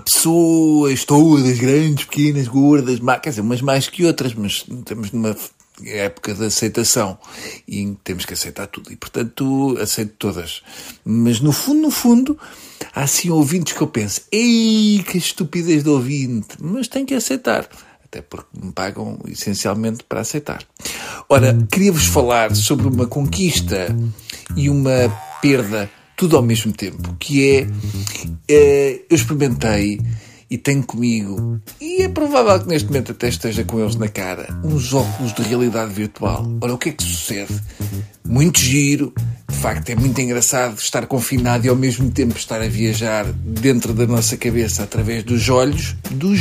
pessoas todas grandes, pequenas, gordas, quer dizer, umas mais que outras, mas estamos numa época de aceitação e temos que aceitar tudo. E, portanto, aceito todas. Mas, no fundo, há assim ouvintes que eu penso, ei, que estupidez de ouvinte, mas tenho que aceitar. Até porque me pagam essencialmente para aceitar. Ora, queria-vos falar sobre uma conquista e uma perda, tudo ao mesmo tempo, que eu experimentei e tenho comigo, e é provável que neste momento até esteja com eles na cara, uns óculos de realidade virtual. Ora, o que é que sucede? Muito giro, de facto é muito engraçado estar confinado e ao mesmo tempo estar a viajar dentro da nossa cabeça através dos olhos.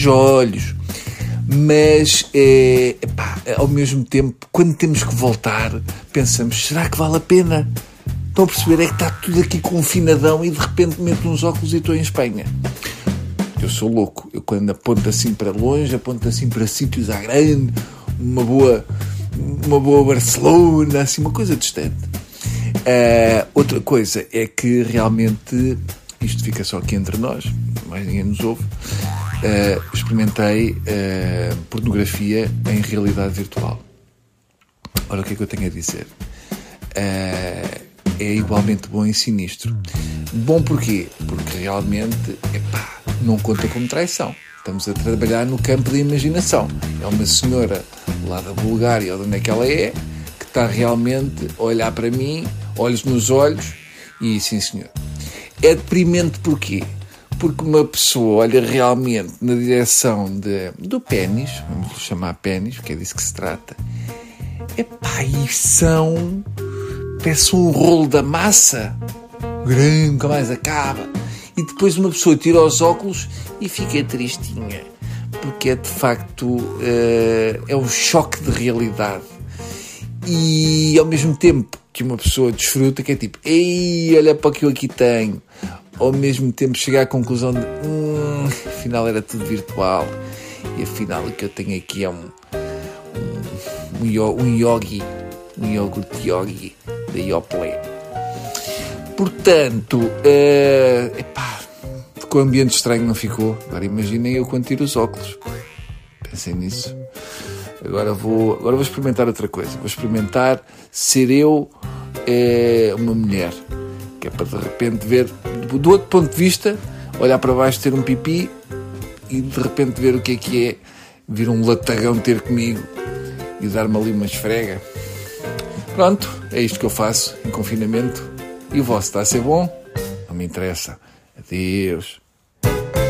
Mas, ao mesmo tempo, quando temos que voltar, pensamos, será que vale a pena? Estão a perceber? É que está tudo aqui confinadão e de repente meto uns óculos e estou em Espanha. Eu sou louco. Eu quando aponto assim para longe, aponto assim para sítios à grande, uma boa Barcelona, assim, uma coisa distante. Outra coisa é que realmente, isto fica só aqui entre nós, mais ninguém nos ouve, experimentei pornografia em realidade virtual. Ora, o que é que eu tenho a dizer? É igualmente bom e sinistro. Bom porquê? Porque realmente, não conta como traição. Estamos a trabalhar no campo da imaginação. É uma senhora lá da Bulgária, ou de onde é que ela é, que está realmente a olhar para mim, olhos nos olhos, e sim senhor. É deprimente porquê? Porque uma pessoa olha realmente na direção do pénis, vamos lhe chamar pénis, porque é disso que se trata, e parece um rolo da massa, grande, nunca mais acaba. E depois uma pessoa tira os óculos e fica tristinha, porque é de facto é um choque de realidade. E ao mesmo tempo que uma pessoa desfruta, que é tipo, ei, olha para o que eu aqui tenho. Ao mesmo tempo chega à conclusão de, afinal era tudo virtual. E afinal o que eu tenho aqui é um iogurte yogi da Yoplait. Portanto, ficou um ambiente estranho, não ficou? Agora imaginem eu quando tiro os óculos. Pensem nisso. Agora vou experimentar outra coisa. Vou experimentar ser eu uma mulher. Que é para de repente ver, do outro ponto de vista, olhar para baixo, ter um pipi e de repente ver o que é vir um latagão ter comigo e dar-me ali uma esfrega. Pronto, é isto que eu faço em confinamento. E o vosso está a ser bom? Não me interessa. Adeus.